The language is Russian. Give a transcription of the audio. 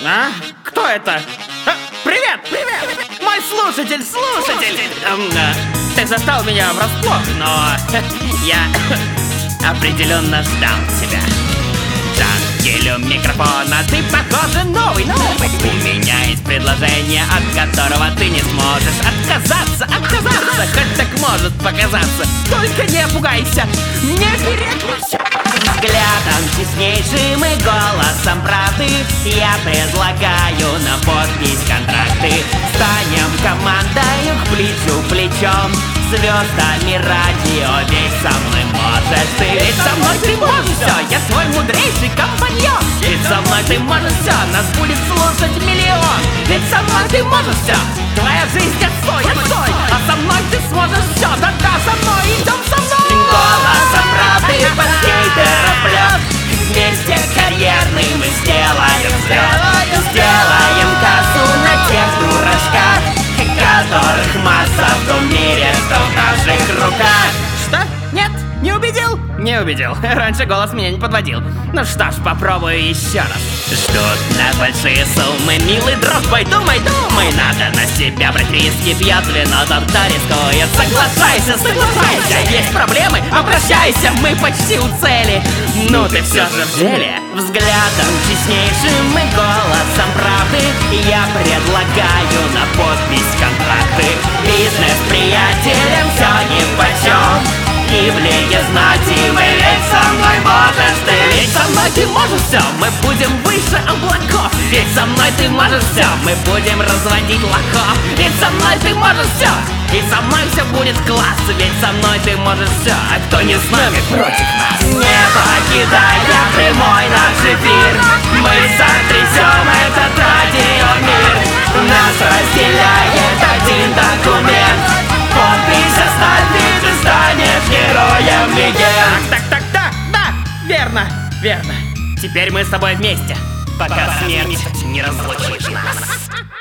А? Кто это? Привет! Мой слушатель! Ты застал меня врасплох, но я определенно ждал тебя. Джангелю микрофона, ты, похоже, новый. У меня есть предложение, от которого ты не сможешь отказаться. Хоть так может показаться. Только не пугайся, не переключайся. Взглядом честнейшим и голосом правды я предлагаю на подпись контракты. Станем командою к плечу плечом, звездами радио, ведь со мной можешь ты. Ведь со мной ты можешь все, я твой мудрейший компаньон. Ведь со мной ты можешь все, нас будет слушать миллион. Ведь со мной ты можешь все, твоя жизнь отстой. А со мной ты сможешь все, да со мной, идем со мной. Голосом правды под скейтероплет, вместе карьерный мы сделаем взлет. Сделаем кассу на тех дурачках, которых масса в том мире, что в наших руках. Что? Нет? Не убедил? Не убедил. Раньше голос меня не подводил. Ну что ж, попробую еще раз. Ждут на большие суммы, милый друг мой, думай. Надо на себя брать риски, пьет вино, кто рискует. Соглашайся, есть проблемы, обращайся, мы почти у цели. Ну ты все же в деле. Взглядом честнейшим и голосом правды я предлагаю на подпись контракты. Бизнес-приятелям все нипочем, и в лиге знати мы, ведь со мной можешь ты. Ведь со мной ты можешь все, мы будем выше облаков. Ведь со мной ты можешь все, мы будем разводить лохов. Ведь со мной ты можешь все, и со мной все будет класс. Ведь со мной ты можешь все, а кто не с нами, против нас. Не покидая прямой наш эфир, мы сотрясем этот радиомир. Нас разделяет один документ, подпись оставь, и ты станешь героем легенд. Да, верно. Теперь мы с тобой вместе, пока смерть не разлучит нас.